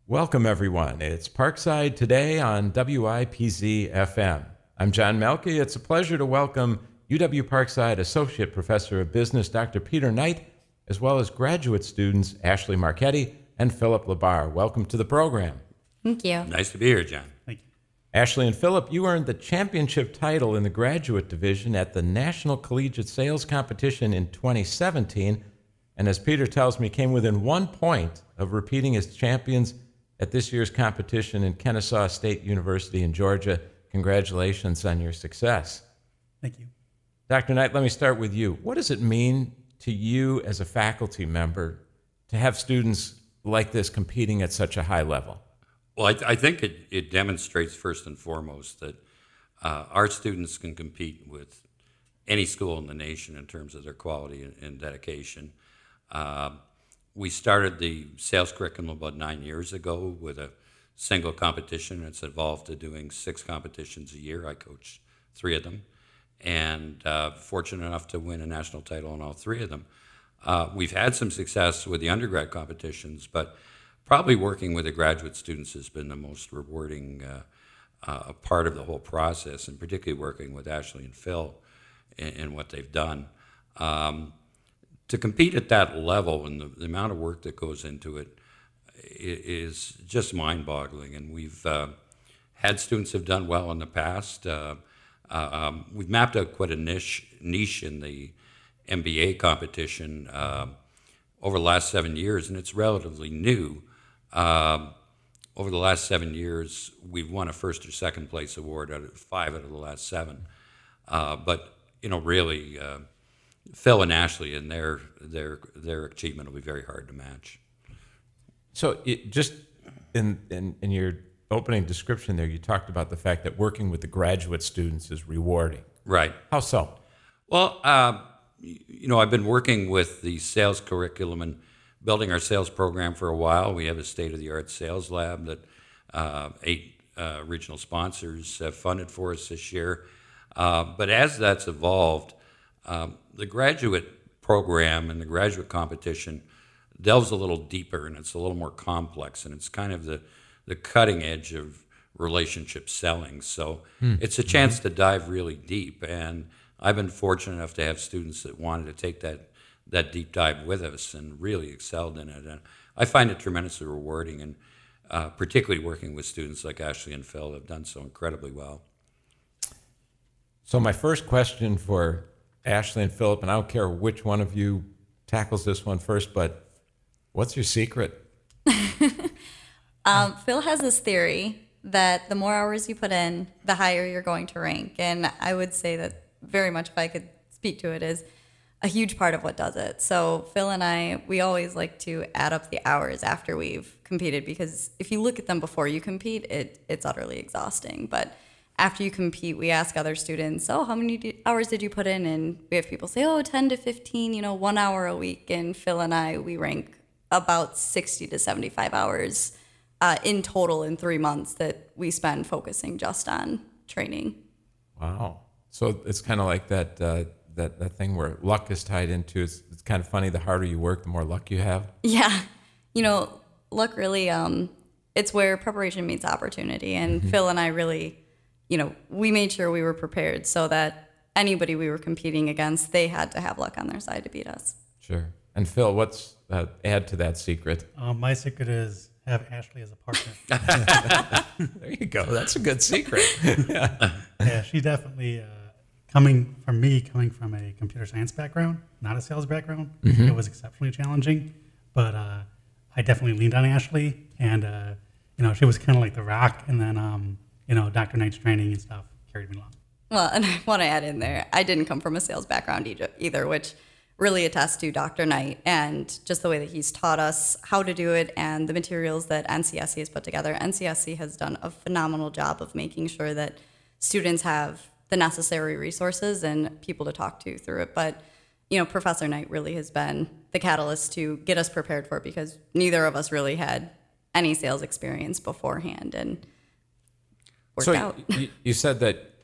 Welcome, everyone. It's Parkside Today on WIPZ FM. I'm John Melke. It's a pleasure to welcome UW Parkside Associate Professor of Business, Dr. Peter Knight, as well as graduate students Ashley Marchetti and Philip Labar. Welcome to the program. Thank you. Nice to be here, John. Thank you. Ashley and Philip, you earned the championship title in the graduate division at the National Collegiate Sales Competition in 2017, and as Peter tells me, came within 1 point of repeating as champions at this year's competition in Kennesaw State University in Georgia. Congratulations on your success. Thank you. Dr. Knight, let me start with you. What does it mean to you as a faculty member to have students like this competing at such a high level? Well, I think it demonstrates first and foremost that our students can compete with any school in the nation in terms of their quality and dedication. We started the sales curriculum about 9 years ago with a single competition. It's evolved to doing 6 competitions a year. I coached 3 of them, and fortunate enough to win a national title in all 3 of them. We've had some success with the undergrad competitions, but probably working with the graduate students has been the most rewarding part of the whole process, and particularly working with Ashley and Phil in what they've done. To compete at that level and the amount of work that goes into it is just mind-boggling. And we've had students who've done well in the past. We've mapped out quite a niche in the MBA competition over the last 7 years, and it's relatively new. Over the last 7 years, we've won a first or second place award out of 5 out of the last 7. But really. Phil and Ashley and their achievement will be very hard to match. So just in your opening description there, you talked about the fact that working with the graduate students is rewarding. Right. How so? Well, I've been working with the sales curriculum and building our sales program for a while. We have a state-of-the-art sales lab that 8 regional sponsors have funded for us this year. But as that's evolved, the graduate program and the graduate competition delves a little deeper, and it's a little more complex, and it's kind of the cutting edge of relationship selling. So it's a chance to dive really deep, and I've been fortunate enough to have students that wanted to take that deep dive with us and really excelled in it. And I find it tremendously rewarding, and particularly working with students like Ashley and Phil have done so incredibly well. So my first question for Ashley and Philip, and I don't care which one of you tackles this one first, but what's your secret? Phil has this theory that the more hours you put in, the higher you're going to rank. And I would say that very much, if I could speak to it, is a huge part of what does it. So Phil and I, we always like to add up the hours after we've competed, because if you look at them before you compete, it's utterly exhausting. But after you compete, we ask other students, how many hours did you put in? And we have people say, 10 to 15, 1 hour a week. And Phil and I, we rank about 60 to 75 hours in total in 3 months that we spend focusing just on training. Wow. So it's kind of like that thing where luck is tied into, it's kind of funny, the harder you work, the more luck you have. Yeah. Luck really, it's where preparation meets opportunity. And Phil and I really, we made sure we were prepared so that anybody we were competing against, they had to have luck on their side to beat us. Sure. And Phil, what's add to that secret? My secret is have Ashley as a partner. There you go. That's a good secret. Yeah, she definitely, coming from a computer science background, not a sales background, it was exceptionally challenging. But I definitely leaned on Ashley, and she was kind of like the rock, and then Dr. Knight's training and stuff carried me along. Well, and I want to add in there, I didn't come from a sales background either, which really attests to Dr. Knight and just the way that he's taught us how to do it and the materials that NCSC has put together. NCSC has done a phenomenal job of making sure that students have the necessary resources and people to talk to through it. But, Professor Knight really has been the catalyst to get us prepared for it, because neither of us really had any sales experience beforehand, and worked out. You said that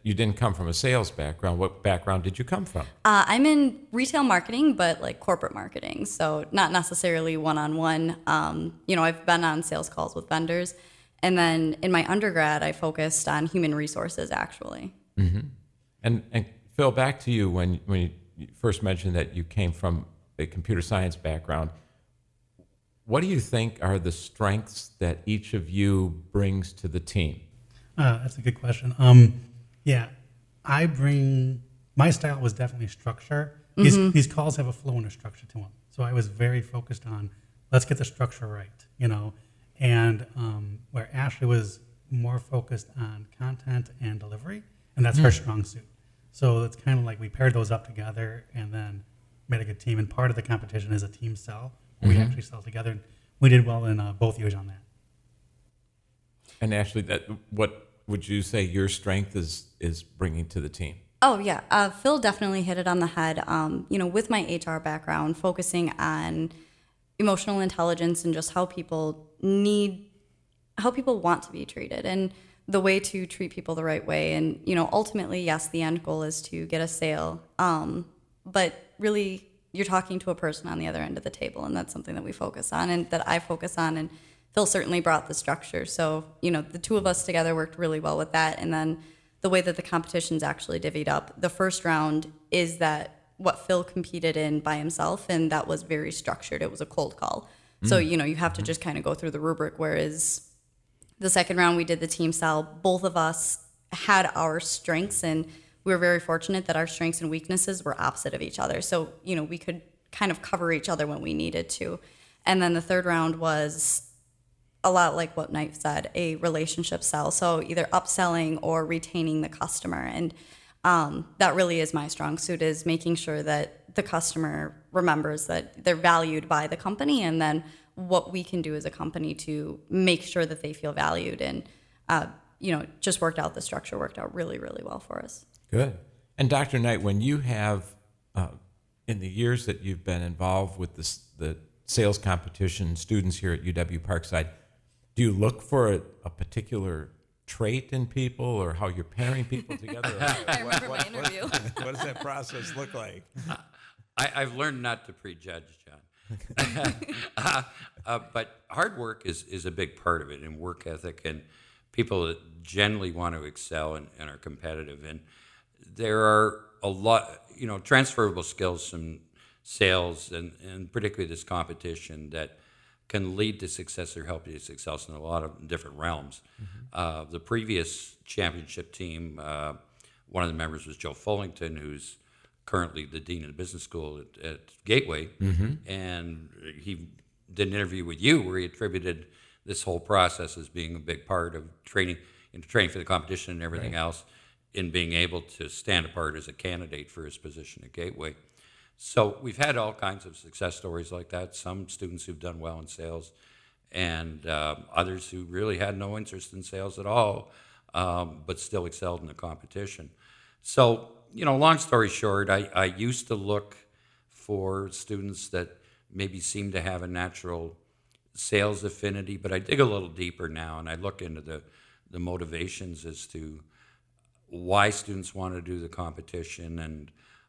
you didn't come from a sales background. What background did you come from? I'm in retail marketing, but like corporate marketing, so not necessarily one-on-one. I've been on sales calls with vendors, and then in my undergrad, I focused on human resources actually. And Phil, back to you when you first mentioned that you came from a computer science background. What do you think are the strengths that each of you brings to the team? That's a good question. I bring, my style was definitely structure. These calls have a flow and a structure to them. So I was very focused on, let's get the structure right, and where Ashley was more focused on content and delivery, and that's her strong suit. So it's kind of like we paired those up together and then made a good team. And part of the competition is a team sell. We actually sell together. And we did well in both years on that. And Ashley, what would you say your strength is bringing to the team? Oh yeah, Phil definitely hit it on the head. With my HR background, focusing on emotional intelligence and just how people want to be treated and the way to treat people the right way. And, ultimately, yes, the end goal is to get a sale. But really, you're talking to a person on the other end of the table, and that's something that we focus on and that I focus on. And Phil certainly brought the structure. So, the two of us together worked really well with that. And then the way that the competition's actually divvied up, the first round is that what Phil competed in by himself, and that was very structured. It was a cold call. So, you have to just kind of go through the rubric, whereas the second round, we did the team sell. Both of us had our strengths, and we were very fortunate that our strengths and weaknesses were opposite of each other. So, we could kind of cover each other when we needed to. And then the third round was a lot like what Knight said, a relationship sell. So either upselling or retaining the customer. And that really is my strong suit, is making sure that the customer remembers that they're valued by the company, and then what we can do as a company to make sure that they feel valued. And, just worked out, the structure worked out really, really well for us. Good. And Dr. Knight, when you have, in the years that you've been involved with the sales competition, students here at UW Parkside, do you look for a particular trait in people or how you're pairing people together? I remember my interview. What does that process look like? I've learned not to prejudge, John. But hard work is a big part of it, and work ethic, and people that generally want to excel and are competitive. And there are a lot, transferable skills from sales and particularly this competition that can lead to success or help you to success in a lot of different realms. The previous championship team, one of the members was Joe Fullington, who's currently the dean of the business school at Gateway, and he did an interview with you where he attributed this whole process as being a big part of training for the competition and everything else, in being able to stand apart as a candidate for his position at Gateway. So we've had all kinds of success stories like that, some students who've done well in sales, and others who really had no interest in sales at all, but still excelled in the competition. So, long story short, I used to look for students that maybe seem to have a natural sales affinity, but I dig a little deeper now, and I look into the motivations as to why students want to do the competition, and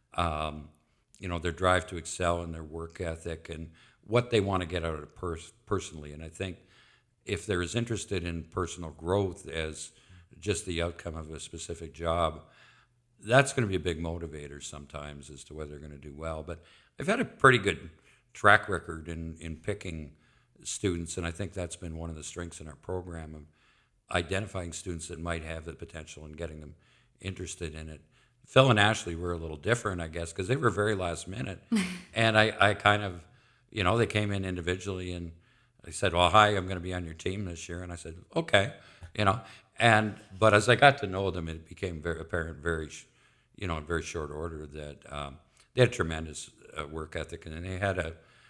their drive to excel and their work ethic and what they want to get out of it personally. And I think if they're as interested in personal growth as just the outcome of a specific job, that's going to be a big motivator sometimes as to whether they're going to do well. But I've had a pretty good track record in picking students, and I think that's been one of the strengths in our program, of identifying students that might have the potential and getting them interested in it. Phil and Ashley were a little different, I guess, because they were very last minute. And I kind of, they came in individually, and they said, well, hi, I'm going to be on your team this year. And I said, okay, but as I got to know them, it became very apparent in very short order that they had tremendous work ethic, and they had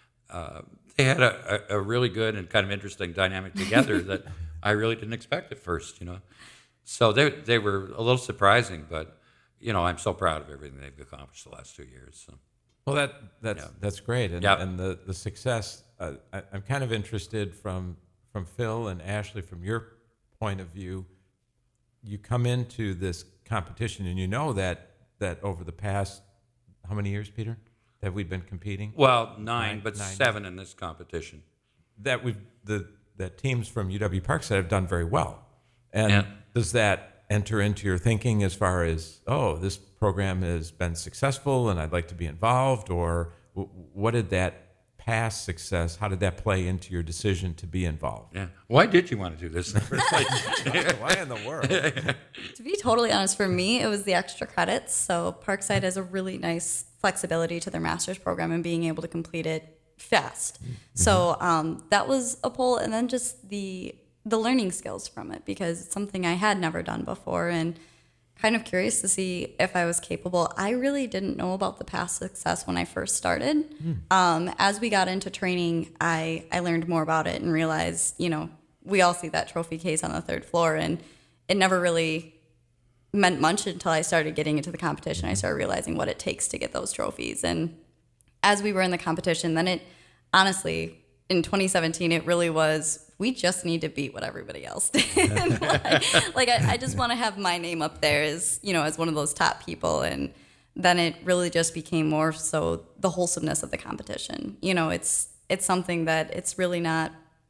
a really good and kind of interesting dynamic together that I really didn't expect at first, So they were a little surprising, but I'm so proud of everything they've accomplished the last 2 years. So. Well, that's great, and Yep. and the success. I'm kind of interested from Phil and Ashley, from your point of view. you come into this competition, and you know that over the past, how many years, Peter, have we been competing? Well, nine, but nine. 7 in this competition. That teams from UW Parkside have done very well. And does that enter into your thinking as far as, oh, this program has been successful and I'd like to be involved, or what did that past success, how did that play into your decision to be involved? Yeah. Why did you want to do this in the first place? Why in the world? To be totally honest, for me, it was the extra credits. So Parkside has a really nice flexibility to their master's program and being able to complete it fast. So that was a pull, and then just the learning skills from it, because it's something I had never done before, and kind of curious to see if I was capable. I really didn't know about the past success when I first started. As we got into training, I learned more about it and realized, we all see that trophy case on the 3rd floor, and it never really meant much until I started getting into the competition. I started realizing what it takes to get those trophies. And as we were in the competition, then it honestly, in 2017, it really was, we just need to beat what everybody else did. I just want to have my name up there as, as one of those top people. And then it really just became more so the wholesomeness of the competition. It's something that it's really not,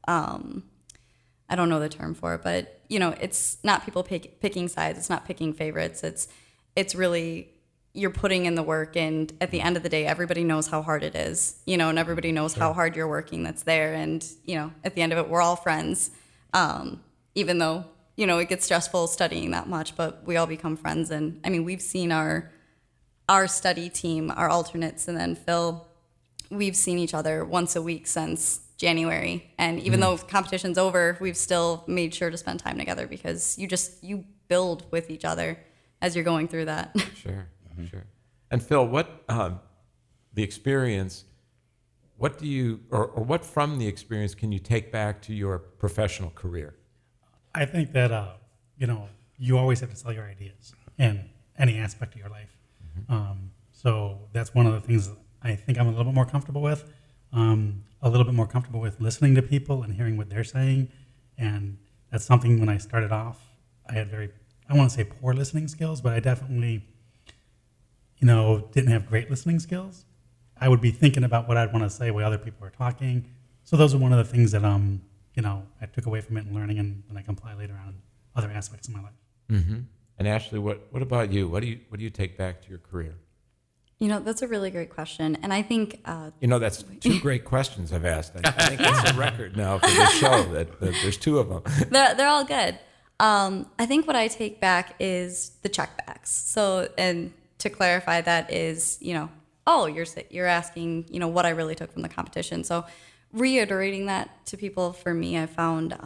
I don't know the term for it, but, it's not people picking sides. It's not picking favorites. It's really, you're putting in the work, and at the end of the day, everybody knows how hard it is, and everybody knows how hard you're working that's there. And, at the end of it, we're all friends, even though, it gets stressful studying that much, but we all become friends. And I mean, we've seen our study team, our alternates, and then Phil, we've seen each other once a week since January. And even though competition's over, we've still made sure to spend time together, because you build with each other as you're going through that. Sure. Sure. And Phil, what the experience, what do you, or what from the experience can you take back to your professional career? I think that, you always have to sell your ideas in any aspect of your life. So that's one of the things that I think I'm a little bit more comfortable with. A little bit more comfortable with listening to people and hearing what they're saying. And that's something when I started off, I had I want to say poor listening skills, but I definitely didn't have great listening skills. I would be thinking about what I'd want to say while other people were talking. So those are one of the things that, I took away from it and learning, and I can apply later on in other aspects of my life. Mm-hmm. And Ashley, what about you? What do you take back to your career? That's a really great question. And I think... that's 2 great questions I've asked. I think that's a record now for this show, that there's 2 of them. They're all good. I think what I take back is the checkbacks. So, and to clarify, that is, you're asking, what I really took from the competition. So reiterating that to people, for me, I found,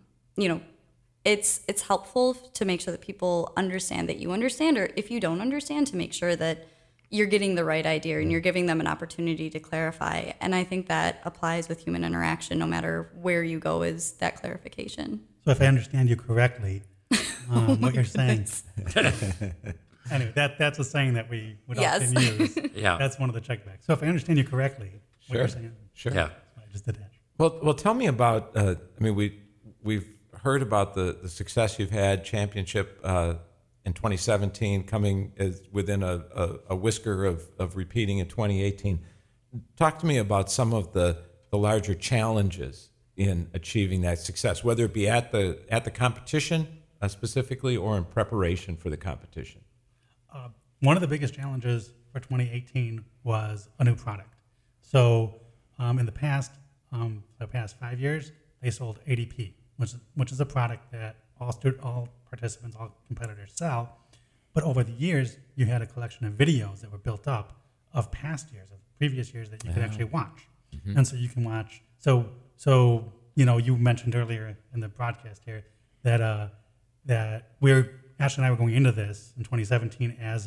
it's helpful to make sure that people understand that you understand, or if you don't understand, to make sure that you're getting the right idea and you're giving them an opportunity to clarify. And I think that applies with human interaction, no matter where you go, is that clarification. So if I understand you correctly, what you're saying... Anyway, that's a saying that we would often use. Yeah. That's one of the checkbacks. So if I understand you correctly, what you're saying... Sure. Yeah. I just did that. Well, tell me about, we've heard about the success you've had, championship in 2017, coming as within a whisker of repeating in 2018. Talk to me about some of the larger challenges in achieving that success, whether it be at the competition specifically, or in preparation for the competition. One of the biggest challenges for 2018 was a new product. So in the past 5 years, they sold ADP, which is a product that all participants, all competitors sell. But over the years, you had a collection of videos that were built up of past years, of previous years, that you could actually watch. Mm-hmm. And so you can watch. So you mentioned earlier in the broadcast here that Ashley and I were going into this in 2017 as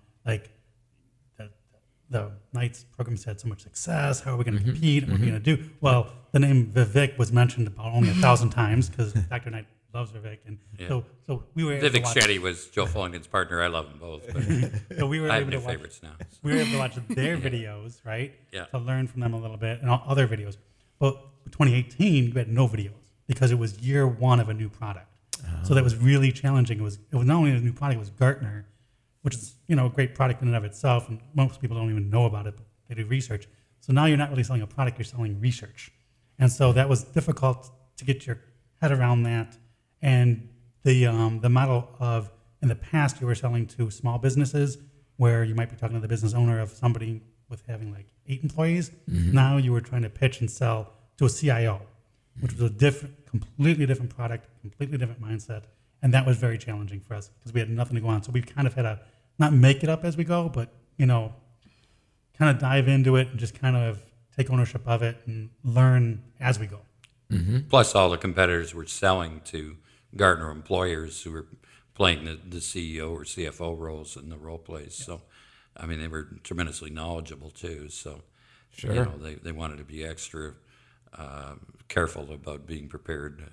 the Knights program had so much success. How are we going to compete? And what are we going to do? Well, the name Vivek was mentioned about only 1,000 times, because Dr. Knight loves Vivek, and so we were able Vivek to watch. Shetty was Joe Fullingen's partner. I love them both. But So we were I have able new to watch, favorites now. we were able to watch their videos, right? Yeah. To learn from them a little bit, and all other videos. But 2018, you had no videos, because it was year 1 of a new product. So that was really challenging. It was not only a new product, it was Gartner, which is, a great product in and of itself, and most people don't even know about it, but they do research. So now you're not really selling a product, you're selling research. And so that was difficult to get your head around that. And the model of, in the past, you were selling to small businesses where you might be talking to the business owner of somebody with having like 8 employees. Now you were trying to pitch and sell to a CIO, which was a completely different product, completely different mindset. And that was very challenging for us because we had nothing to go on. So we kind of had to not make it up as we go, but, kind of dive into it and just kind of take ownership of it and learn as we go. Plus, all the competitors were selling to Gartner employers who were playing the CEO or CFO roles in the role plays. So, I mean, they were tremendously knowledgeable too. So, Sure. They wanted to be extra careful about being prepared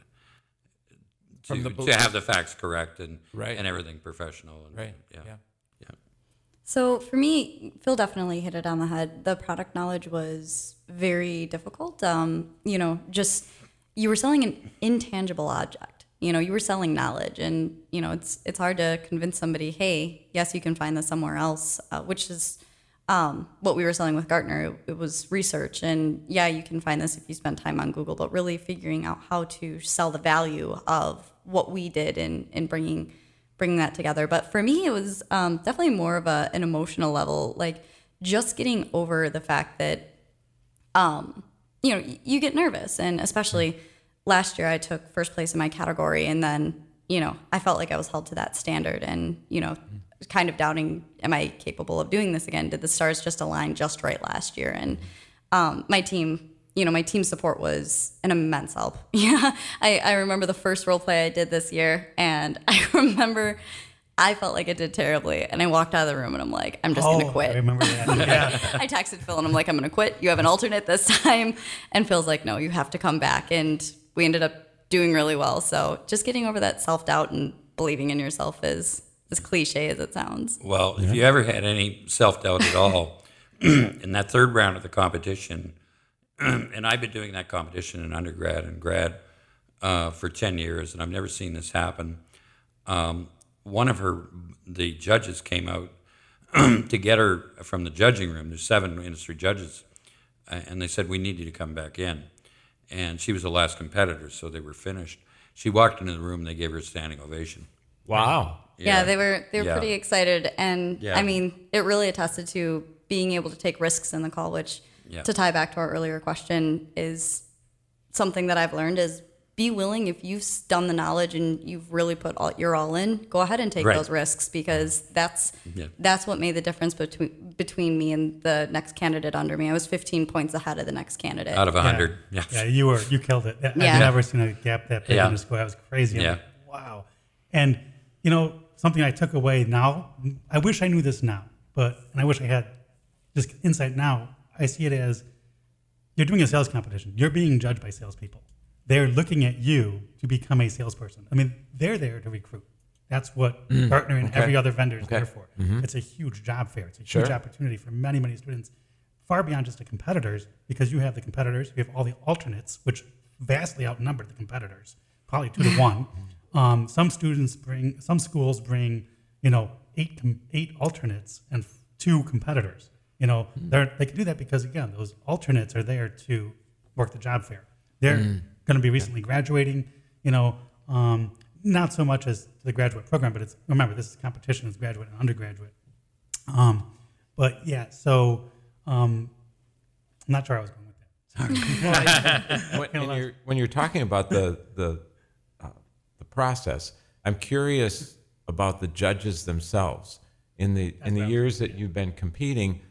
to have the facts correct and Right. and everything professional. And, Right. Yeah. Yeah. So for me, Phil definitely hit it on the head. The product knowledge was very difficult. Just you were selling an intangible object. You were selling knowledge, and it's hard to convince somebody, hey, yes, you can find this somewhere else, which is what we were selling with Gartner. It was research, and yeah, you can find this if you spend time on Google, but really figuring out how to sell the value of what we did in bringing that together. But for me, it was definitely more of an emotional level, like just getting over the fact that, you get nervous. And especially last year, I took first place in my category. And then, I felt like I was held to that standard and, kind of doubting, am I capable of doing this again? Did the stars just align just right last year? And my team support was an immense help. Yeah, I remember the first role play I did this year, and I remember I felt like it did terribly, and I walked out of the room, and I'm like, I'm just going to quit. I remember that. Yeah. I texted Phil, and I'm like, I'm going to quit. You have an alternate this time. And Phil's like, no, you have to come back. And we ended up doing really well. So just getting over that self-doubt and believing in yourself is as cliche as it sounds. Well, if you ever had any self-doubt at all, in that third round of the competition, and I've been doing that competition in undergrad and grad for 10 years, and I've never seen this happen. One of the judges came out to get her from the judging room. There's 7 industry judges, and they said, we need you to come back in. And she was the last competitor, so they were finished. She walked into the room, and they gave her a standing ovation. Wow. Yeah, they were Yeah. pretty excited. And Yeah. I mean, it really attested to being able to take risks in the call, which Yeah. to tie back to our earlier question is something that I've learned is be willing, if you've done the knowledge and you've really put your all in, go ahead and take Right. those risks, because that's Yeah. what made the difference between me and the next candidate under me. I was 15 points ahead of the next candidate. Out of 100. Yeah. Yeah, you killed it. I've Yeah. never seen a gap that big Yeah. in a score. That was crazy. I'm Yeah. like, wow. And, something I took away now, I wish I knew this now, and I wish I had this insight now. I see it as you're doing a sales competition. You're being judged by salespeople. They're looking at you to become a salesperson. I mean, they're there to recruit. That's what Gartner and every other vendor is there for. It's a huge job fair. It's a huge Sure. opportunity for many, many students, far beyond just the competitors, because you have the competitors, you have all the alternates, which vastly outnumber the competitors, probably 2 to 1. Some schools bring, 8 alternates and 2 competitors. They can do that because, again, those alternates are there to work the job fair. They're going to be recently graduating, not so much as the graduate program, but remember, this is competition as graduate and undergraduate. But yeah, so I'm not sure I was going with that. Sorry. When you're talking about the process, I'm curious about the judges themselves. In the years that you've been competing,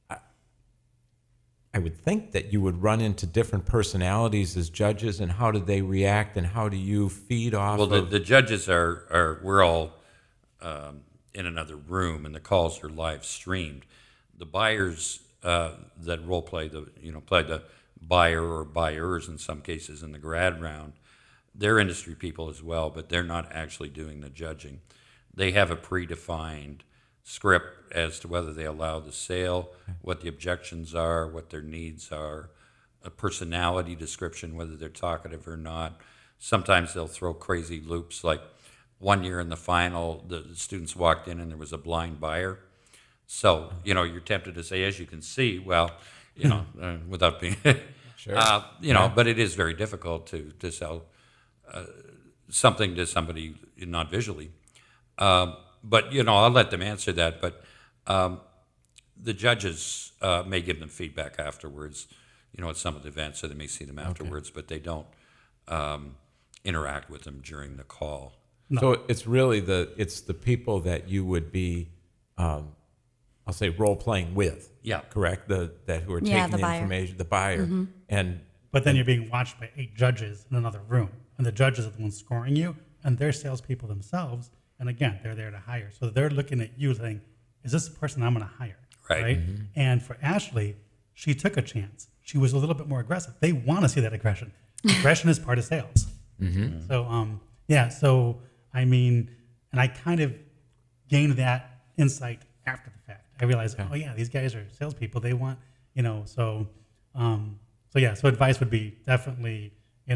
I would think that you would run into different personalities as judges, and how do they react, and how do you feed off Well, of? the judges we're all in another room, and the calls are live streamed. The buyers that role play play the buyer or buyers in some cases in the grad round, they're industry people as well, but they're not actually doing the judging. They have a predefined script as to whether they allow the sale, what the objections are, what their needs are, a personality description, whether they're talkative or not. Sometimes they'll throw crazy loops like, one year in the final, the students walked in and there was a blind buyer. So, you're tempted to say, as you can see, well, without being, Sure. but it is very difficult to sell something to somebody not visually. But, I'll let them answer that. But the judges may give them feedback afterwards, at some of the events, so they may see them afterwards, but they don't interact with them during the call. No. So it's really it's the people that you would be, I'll say, role playing with. Yeah. Correct. That who are Yeah, taking the the buyer. information, the buyer, and But then you're being watched by 8 judges in another room, and the judges are the ones scoring you, and they're salespeople themselves. And again, they're there to hire, so they're looking at you saying, "Is this the person I'm going to hire?" Right. And for Ashley, she took a chance. She was a little bit more aggressive. They want to see that aggression. Aggression is part of sales. So So I mean, and I kind of gained that insight after the fact. I realized, oh yeah, these guys are salespeople. They want, So advice would be definitely,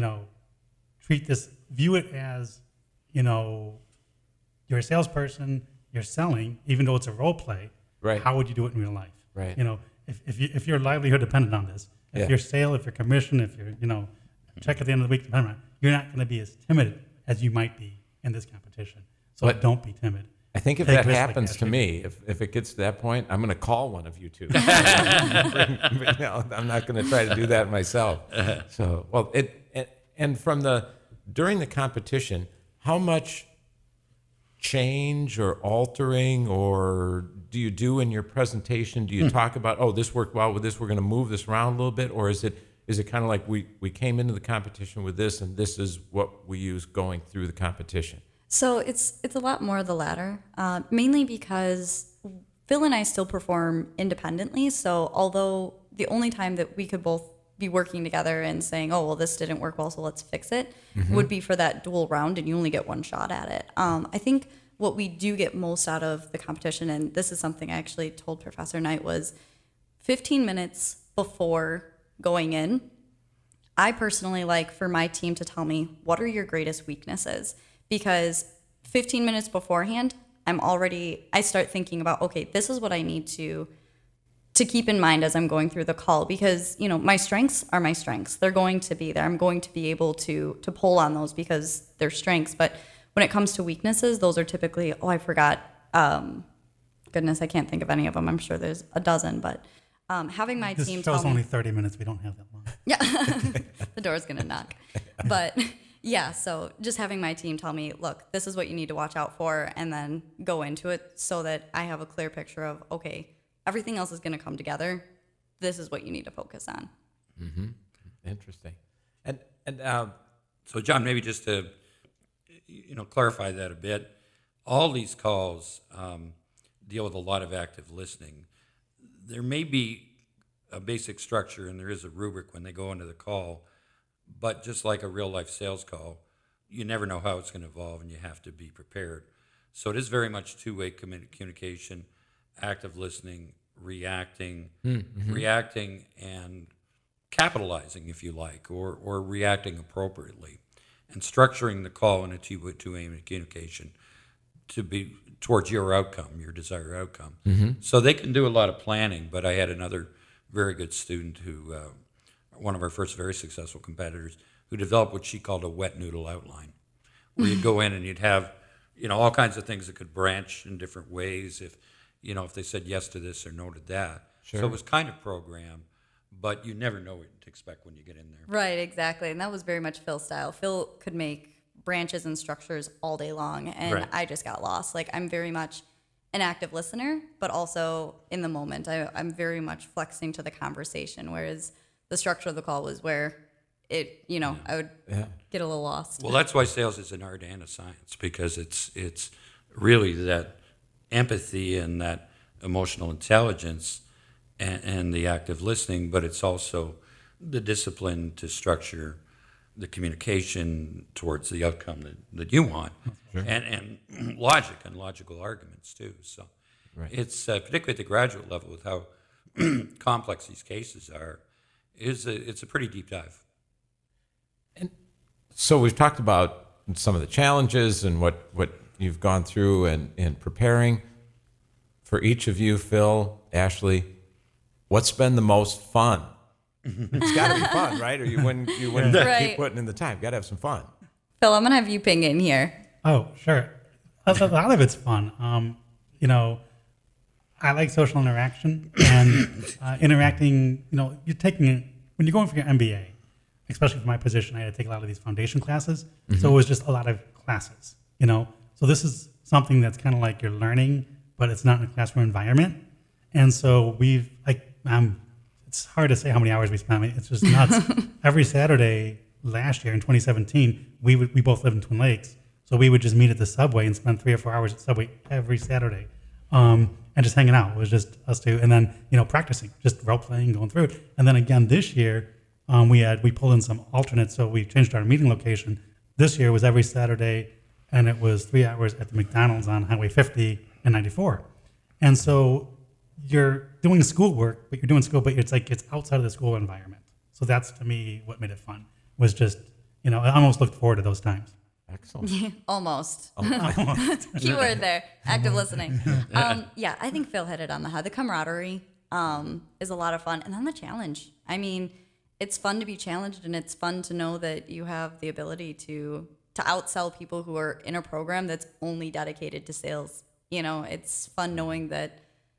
view it as, you're a salesperson, you're selling, even though it's a role play. Right. How would you do it in real life? Right. If your livelihood depended on this, if your sale, if your commission, if your, check at the end of the week dependent on it, you're not going to be as timid as you might be in this competition. So But- don't be timid. I think if Take that risks like happens to Ashley. me, if it gets to that point, I'm going to call one of you two. I'm not going to try to do that myself. So, and during the competition, how much change or altering or do you do in your presentation? Do you talk about, oh, this worked well with this, we're going to move this around a little bit? Or is it kind of like we came into the competition with this and this is what we use going through the competition? So it's a lot more of the latter, mainly because Phil and I still perform independently. So although the only time that we could both be working together and saying, oh, well, this didn't work well, so let's fix it, would be for that dual round, and you only get one shot at it. I think what we do get most out of the competition, and this is something I actually told Professor Knight, was 15 minutes before going in, I personally like for my team to tell me, what are your greatest weaknesses? Because 15 minutes beforehand, I start thinking about, okay, this is what I need to keep in mind as I'm going through the call, because, my strengths are my strengths. They're going to be there. I'm going to be able to pull on those because they're strengths. But when it comes to weaknesses, those are typically, oh, I forgot. Goodness, I can't think of any of them. I'm sure there's a dozen, but having my This team tell show's me. only 30 minutes. We don't have that long. Yeah, the door's gonna knock. But yeah, so just having my team tell me, look, this is what you need to watch out for, and then go into it so that I have a clear picture of, okay, everything else is gonna come together. This is what you need to focus on. Interesting. And So, John, maybe just to clarify that a bit, all these calls deal with a lot of active listening. There may be a basic structure, and there is a rubric when they go into the call, but just like a real-life sales call, you never know how it's going to evolve, and you have to be prepared. So it is very much two-way communication, active listening, reacting, and capitalizing, if you like, or reacting appropriately, and structuring the call in a two-way communication to be towards your outcome, your desired outcome. So they can do a lot of planning, but I had another very good student who, one of our first very successful competitors, who developed what she called a wet noodle outline, where you'd go in and you'd have, all kinds of things that could branch in different ways if they said yes to this or no to that. Sure. So it was kind of programmed, but you never know what to expect when you get in there. Right, exactly. And that was very much Phil's style. Phil could make branches and structures all day long, and Right. I just got lost. Like, I'm very much an active listener, but also in the moment. I'm very much flexing to the conversation, whereas the structure of the call was where I would get a little lost. Well, that's why sales is an art and a science, because it's really that empathy and that emotional intelligence and the active listening, but it's also the discipline to structure the communication towards the outcome that you want, and logic and logical arguments too. So it's particularly at the graduate level with how complex these cases are, it's a pretty deep dive. so we've talked about some of the challenges and what you've gone through in preparing. For each of you, Phil, Ashley, what's been the most fun? It's got to be fun, right? Or you wouldn't Right. keep putting in the time. Got to have some fun. Phil, I'm gonna have you ping in here. Oh, sure. A lot of it's fun. I like social interaction and interacting. When you're going for your MBA, especially for my position, I had to take a lot of these foundation classes. So it was just a lot of classes, So this is something that's kind of like you're learning, but it's not in a classroom environment. And so it's hard to say how many hours we spent. I mean, it's just nuts. Every Saturday last year in 2017, we both lived in Twin Lakes. So we would just meet at the Subway and spend 3 or 4 hours at Subway every Saturday. And just hanging out. It was just us two. And then, practicing, just role playing, going through it. And then again, this year, we pulled in some alternates. So we changed our meeting location. This year was every Saturday, and it was 3 hours at the McDonald's on Highway 50 and 94. And so you're doing schoolwork, but it's like it's outside of the school environment. So that's, to me, what made it fun. Was just, I almost looked forward to those times. Excellent. Almost. Keyword there. Active listening. I think Phil hit it on the head. The camaraderie is a lot of fun. And then the challenge. I mean, it's fun to be challenged, and it's fun to know that you have the ability to outsell people who are in a program that's only dedicated to sales. It's fun knowing that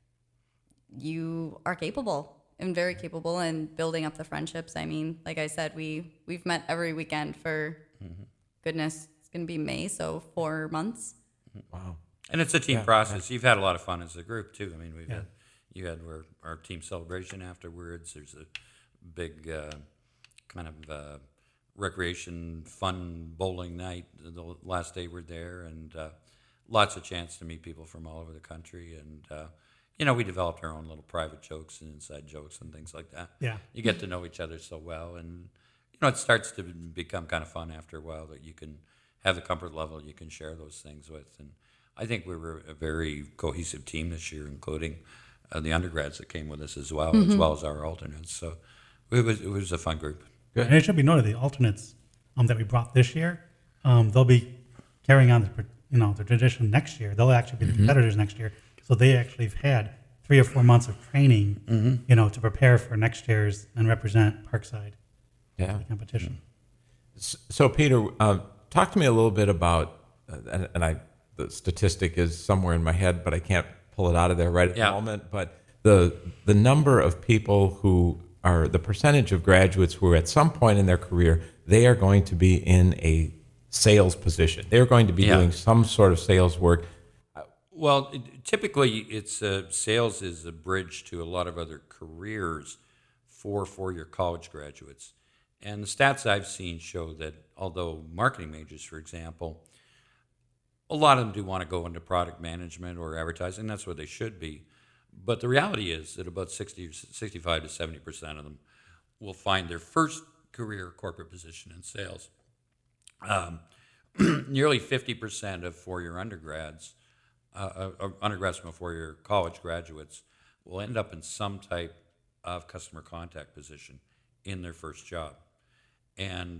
you are capable and very capable and building up the friendships. I mean, like I said, we've met every weekend for goodness. It's going to be May, so 4 months. Wow. And it's a team process. You've had a lot of fun as a group too. I mean, you had our team celebration afterwards. There's a big kind of recreation, fun bowling night the last day we're there, and lots of chance to meet people from all over the country. And we developed our own little private jokes and inside jokes and things like that. Yeah, you get to know each other so well, and it starts to become kind of fun after a while that you can have the comfort level you can share those things with. And I think we were a very cohesive team this year, including the undergrads that came with us as well as our alternates. So it was a fun group. Good. And it should be noted, the alternates that we brought this year, they'll be carrying on the tradition next year. They'll actually be the competitors next year. So they actually have had 3 or 4 months of training, to prepare for next year's and represent Parkside. Yeah. Competition. So, Peter, talk to me a little bit about, the statistic is somewhere in my head, but I can't pull it out of there right at the moment. But the number of people who are the percentage of graduates who are at some point in their career, they are going to be in a sales position. They're going to be doing some sort of sales work. Well, typically, it's sales is a bridge to a lot of other careers for four-year college graduates. And the stats I've seen show that although marketing majors, for example, a lot of them do want to go into product management or advertising. That's what they should be. But the reality is that about 65 to 70% of them will find their first career corporate position in sales. Nearly 50% of four-year undergrads, undergrads from a four-year college graduates, will end up in some type of customer contact position in their first job. And,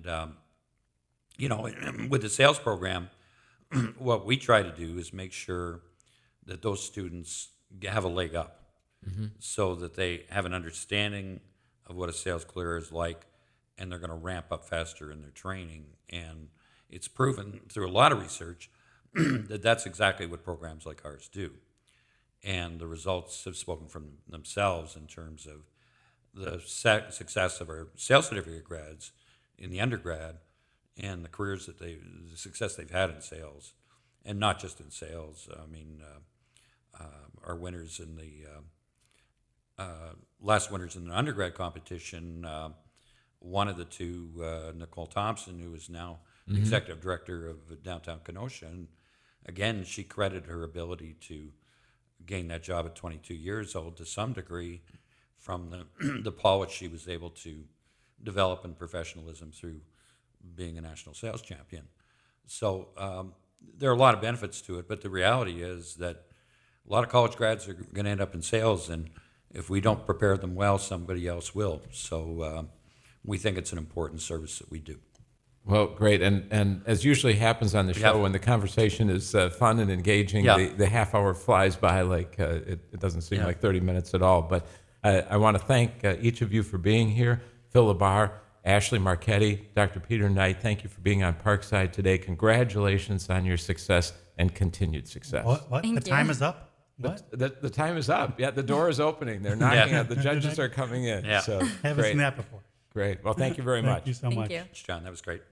with the sales program, what we try to do is make sure that those students have a leg up so that they have an understanding of what a sales career is like, and they're going to ramp up faster in their training. And it's proven through a lot of research that that's exactly what programs like ours do. And the results have spoken for themselves in terms of the success of our sales certificate grads in the undergrad and the careers the success they've had in sales, and not just in sales. I mean, our winners in the last winners in the undergrad competition, one of the two, Nicole Thompson, who is now executive director of Downtown Kenosha, and again, she credited her ability to gain that job at 22 years old to some degree from the polish she was able to develop in professionalism through being a national sales champion. So there are a lot of benefits to it, but the reality is that a lot of college grads are going to end up in sales, and if we don't prepare them well, somebody else will. So we think it's an important service that we do. Well, great. And as usually happens on the show, Yeah. when the conversation is fun and engaging, Yeah. the half hour flies by like it doesn't seem Yeah. like 30 minutes at all. But I want to thank each of you for being here. Phil LaBarre, Ashley Marchetti, Dr. Peter Knight, thank you for being on Parkside today. Congratulations on your success and continued success. What? Thank The you. time is up? What? The time is up. Yeah, the door is opening. They're knocking Yeah. out. The judges are coming in. Yeah. So I haven't great. seen that before. Great. Well, thank you very Thank much. you so Thank much. you. John, that was great.